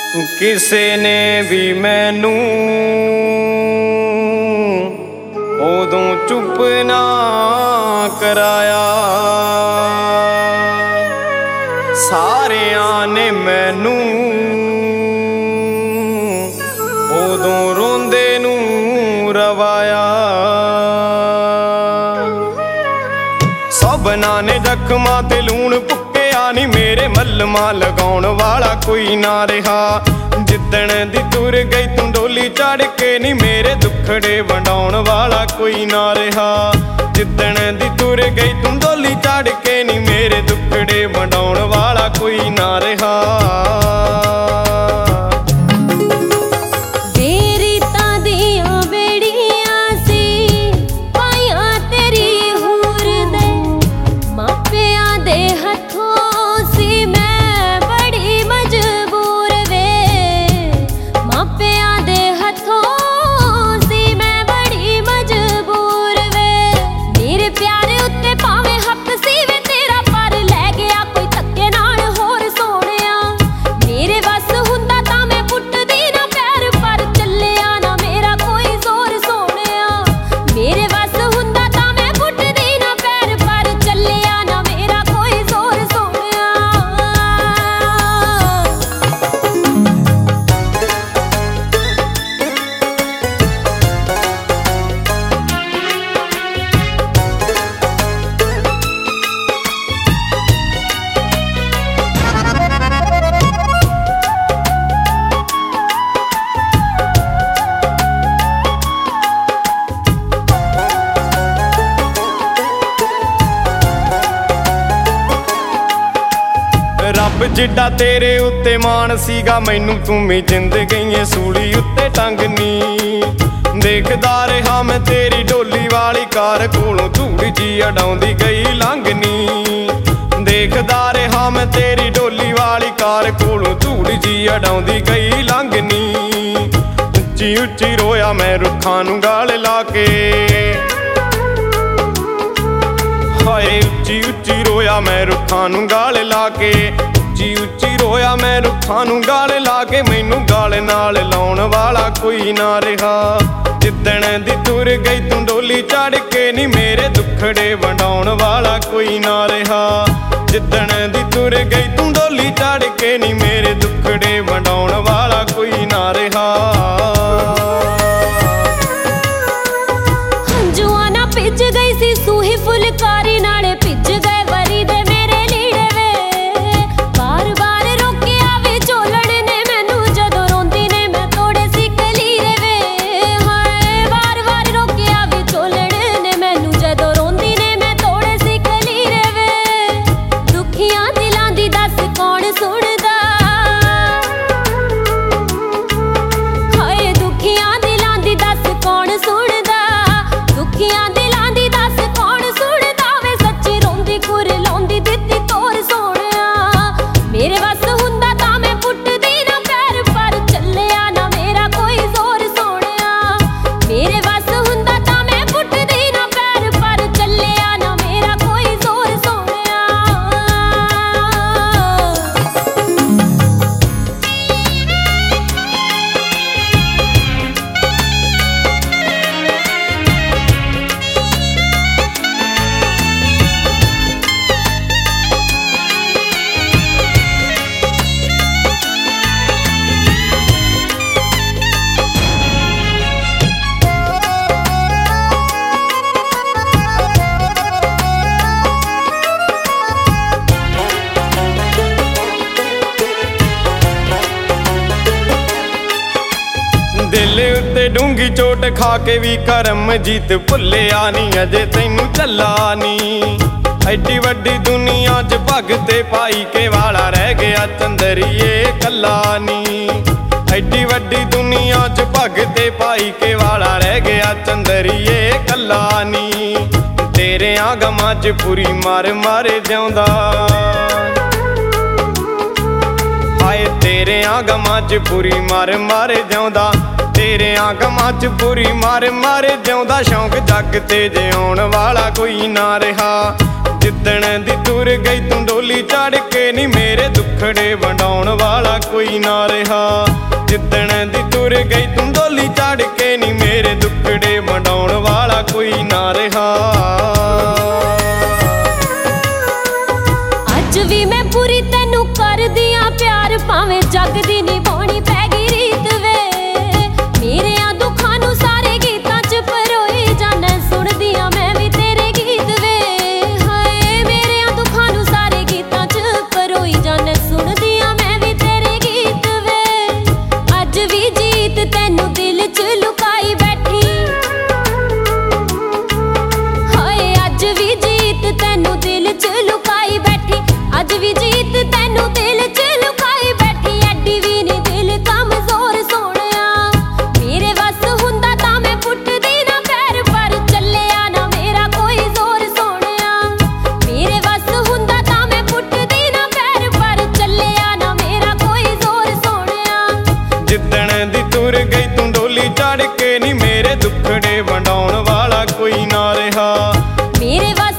ਕਿਸੇ ਨੇ ਵੀ ਮੈਨੂੰ ਉਦੋਂ ਚੁੱਪ ਨਾ ਕਰਾਇਆ, ਸਾਰਿਆਂ ਨੇ ਮੈਨੂੰ ਉਦੋਂ ਰੋਂਦੇ ਨੂੰ ਰਵਾਇਆ। ਸਭਨਾਂ ਨੇ ਜ਼ਖਮਾਂ ਤੇ ਲੂਣ ਭੁੱਕਿਆ ਨੀ, ਮੇਰੇ ਮੱਲਮਾਂ ਲਗਾਉਣ ਵਾਲਾ ਕੋਈ ਨਾ ਰਿਹਾ। ਜਿੱਦਣ ਦੀ ਤੁਰ ਗਈ ਤੂੰ ਡੋਲੀ ਚੜ੍ਹ ਕੇ ਨੀ, ਮੇਰੇ ਦੁੱਖੜੇ ਵੰਡਾਉਣ ਵਾਲਾ ਕੋਈ ਨਾ ਰਿਹਾ। ਜਿੱਦਣ ਦੀ ਤੁਰ ਗਈ ਤੂੰ ਡੋਲੀ ਚੜ੍ਹ ਕੇ ਨੀ, ਮੇਰੇ ਦੁੱਖੜੇ ਵੰਡਾਉਣ ਵਾਲਾ ਕੋਈ ਨਾ ਰਿਹਾ। ਰੱਬ ਜਿੱਡਾ ਤੇਰੇ ਉੱਤੇ ਮਾਣ ਸੀਗਾ, ਮੈਨੂੰ ਤੂੰ ਵੀ ਜਿੰਦ ਗਈਏ ਸੂਲੀ ਉੱਤੇ ਟੰਗਨੀ। ਦੇਖਦਾ ਰਿਹਾ ਮੈਂ ਤੇਰੀ ਡੋਲੀ ਵਾਲੀ ਕਾਰ ਕੋਲੋਂ, ਧੂੜ ਜੀ ਅਡਾਉਂਦੀ ਗਈ ਲੰਘਨੀ। ਦੇਖਦਾ ਰਿਹਾ ਮੈਂ ਤੇਰੀ ਡੋਲੀ ਵਾਲੀ ਕਾਰ ਕੋਲੋਂ, ਧੂੜ ਜੀ ਅਡਾਉਂਦੀ ਗਈ ਲੰਘਨੀ। ਉੱਚੀ ਉੱਚੀ ਰੋਇਆ ਮੈਂ ਰੁੱਖਾਂ ਨੂੰ ਗਾਲ ਲਾ ਕੇ, ਹਾਏ ਉੱਚੀ ਉੱਚੀ ਰੋਇਆ ਮੈਂ ਰੁੱਖਾਂ ਨੂੰ ਗਾਲ ਲਾ ਕੇ। ਉੱਚੀ ਉੱਚੀ ਰੋਇਆ ਮੈਂ ਰੁੱਖਾਂ ਨੂੰ ਗਾਲ ਲਾ ਕੇ, ਮੈਨੂੰ ਗਾਲ ਨਾਲ ਲਾਉਣ ਵਾਲਾ ਕੋਈ ਨਾ ਰਿਹਾ। ਜਿੱਦਣ ਦੀ ਤੁਰ ਗਈ ਤੂੰ ਡੋਲੀ ਚੜ੍ਹ ਕੇ ਨੀ, ਮੇਰੇ ਦੁੱਖੜੇ ਵੰਡਾਉਣ ਵਾਲਾ ਕੋਈ ਨਾ ਰਿਹਾ। ਜਿੱਦਣ ਦੀ ਤੁਰ ਗਈ ਤੂੰ ਡੋਲੀ ਚੜ੍ਹ ਕੇ ਨੀ, ਮੇਰੇ ਦੁੱਖੜੇ ਵੰਡਾਉਣ ਵਾਲਾ ਕੋਈ ਨਾ ਰਿਹਾ। ਹੰਝੂਆਂ ਨਾ ਭਿੱਜ ਗਈ ਸੀ ਸੂਹੀ ਫੁਲਕਾਰੀ, ਨਾਲੇ ਭਿੱਜ ਗਏ ਵਰੀ ਦੇ ਮੇਰੇ ਲੀੜੇ ਵੇ। ਬਾਰ ਬਾਰ ਰੋਕਿਆ ਵੇ ਝੋਲਣ ਨੇ ਮੈਨੂੰ, ਜਦੋਂ ਰੋਂਦੀ ਨੇ ਮੈਂ ਤੋੜੇ ਸੀ ਕਲੀਰੇ ਵੇ। ਹਾਏ ਬਾਰ ਬਾਰ ਰੋਕਿਆ ਵੇ ਝੋਲਣ ਨੇ ਮੈਨੂੰ, ਜਦੋਂ ਰੋਂਦੀ ਨੇ ਮੈਂ ਤੋੜੇ ਸੀ ਕਲੀਰੇ ਵੇ। ਦੁਖੀਆਂ ਦਿਲਾਂ ਦੀ ਦੱਸ ਕੌਣ ਸੁਣਦਾ, ਹਾਏ ਦੁਖੀਆਂ ਦਿਲਾਂ ਦੀ ਦੱਸ ਕੌਣ ਸੁਣਦਾ। ਦੁਖੀਆਂ ਦਿਲਾਂ ਦੀ ਦੱਸ ਕੌਣ ਸੁਣਦਾ ਵੇ, ਸੱਚੀ ਰੋਂਦੀ ਕੁਰ ਲਾਉਂਦੀ ਦਿੱਤੀ ਤੋਰ ਸੋਹਣਿਆ। ਮੇਰੇ ਵੱਸ ਹੁੰਦਾ ਤਾਂ ਮੈਂ ਪੁੱਟਦੀ ਨਾ ਪੈਰ, ਪਰ ਚੱਲਿਆ ਨਾ ਮੇਰਾ ਕੋਈ ਜ਼ੋਰ ਸੋਹਣਿਆ। ਮੇਰੇ ਵੱਸ ਹੁੰਦਾ ਤਾਂ ਮੈਂ ਪੁੱਟਦੀ ਨਾ ਪੈਰ, ਪਰ ਚੱਲਿਆ ਨਾ ਮੇਰਾ ਕੋਈ ਜ਼ੋਰ ਸੋਹਣਿਆ। ਦਿਲ ਉੱਤੇ ਡੂੰਗੀ ਚੋਟ ਖਾ ਕੇ ਵੀ ਕਰਮਜੀਤ ਭੁੱਲਿਆ ਨੀ, ਅਜੇ ਤੈਨੂੰ ਝੱਲਾ ਨੀ। ਐਡੀ ਵੱਡੀ ਦੁਨੀਆ 'ਚ ਭਗਤੇ ਪਾਈ ਕੇ ਵਾਲਾ ਰਹਿ ਗਿਆ ਚੰਦਰੀਏ ਕੱਲਾ ਨੀ। ਐਡੀ ਵੱਡੀ ਦੁਨੀਆ 'ਚ ਭਗਤੇ ਪਾਈ ਕੇ ਵਾਲਾ ਰਹਿ ਗਿਆ ਚੰਦਰੀਏ ਕੱਲਾ ਨੀ। ਤੇਰਿਆਂ ਗਮਾਂ 'ਚ ਪੂਰੀ ਮਰ ਮਰ ਜਿਉਂਦਾ, ਹਾਏ ਤੇਰਿਆਂ ਗਮਾਂ 'ਚ ਪੂਰੀ ਮਰ ਮਰ ਜਿਉਂਦਾ। ਤੇਰਿਆਂ ਗਮਾਂ 'ਚ ਪੂਰੀ ਮਰ ਮਰ ਜਿਉਂਦਾ, ਸ਼ੌਂਕ ਜੱਗ ਤੇ ਜਿਉਣ ਵਾਲਾ ਕੋਈ ਨਾ ਰਿਹਾ। ਜਿੱਦਣ ਦੀ ਤੁਰ ਗਈ ਤੂੰ ਡੋਲੀ ਚੜ ਕੇ ਨੀ ਮੇਰੇ ਦੁੱਖੜੇ ਵੰਡਾਉਣ ਵਾਲਾ ਕੋਈ ਨਾ ਰਿਹਾ। ਜਿੱਦਣ ਦੀ ਤੁਰ ਗਈ ਤੂੰ ਡੋਲੀ ਚੜ ਕੇ ਨੀ ਮੇਰੇ ਦੁੱਖੜੇ ਵੰਡਾਉਣ ਵਾਲਾ ਕੋਈ ਨਾ ਰਿਹਾ। ਅੱਜ ਵੀ ਮੈਂ ਪੂਰੀ ਤੈਨੂੰ ਕਰਦੀ ਆਂ ਪਿਆਰ, ਭਾਵੇਂ ਜੱਗ ਦੀ ਨਿਭਾਉਣੀ ਪੈ ਗਈ ਰੀਤ ਵੇ। ਮੇਰਿਆਂ ਦੁੱਖਾਂ ਨੂੰ ਸਾਰੇ ਗੀਤਾਂ 'ਚ ਪਰੋਈ ਜਾਣਾ, ਸੁਣਦੀ ਆਂ ਮੈਂ ਵੀ ਤੇਰੇ ਗੀਤ ਵੇ। ਹਾਏ ਮੇਰਿਆਂ ਦੁੱਖਾਂ ਨੂੰ ਸਾਰੇ ਗੀਤਾਂ 'ਚ ਪਰੋਈ ਜਾਣਾ, ਸੁਣਦੀ ਆਂ ਮੈਂ ਵੀ ਤੇਰੇ ਗੀਤ ਵੇ। ਅੱਜ ਵੀ ਜੀਤ ਤੈਨੂੰ ਦਿਲ 'ਚ ਲੁਕਾਈ ਬੈਠੀ, ਹਾਏ ਅੱਜ ਵੀ ਜੀਤ ਤੈਨੂੰ ਦਿਲ 'ਚ ਲੁਕਾਈ ਬੈਠੀ। ਅੱਜ ਵੀ ਜੀਤ ਤੈਨੂੰ ਦਿਲ 'ਚ ਲੁਕਾਈ ਬੈਠੀ। ਐਡੀ ਵੀ ਨੀ ਦਿਲ ਕਮਜ਼ੋਰ ਸੋਹਣਿਆ, ਮੇਰੇ ਵੱਸ ਹੁੰਦਾ ਤਾਂ ਮੈਂ ਪੁੱਟਦੀ ਨਾ ਪੈਰ, ਪਰ ਚੱਲਿਆ ਨਾ ਮੇਰਾ ਕੋਈ ਜ਼ੋਰ ਸੋਹਣਿਆ। ਮੇਰੇ ਵੱਸ ਹੁੰਦਾ ਤਾਂ ਮੈਂ ਪੁੱਟਦੀ ਨਾ ਪੈਰ, ਪਰ ਚੱਲਿਆ ਨਾ ਮੇਰਾ ਕੋਈ ਜ਼ੋਰ ਸੋਹਣਿਆ। ਜਿੱਦਣ ਦੀ ਤੁਰ ਗਈ ਤੂੰ ਡੋਲੀ ਚੜ ਕੇ ਨੀ ਮੇਰੇ ਦੁੱਖੜੇ ਵੰਡਾਉਣ ਵਾਲਾ ਕੋਈ ਨਾ ਰਿਹਾ। ਮੇਰੇ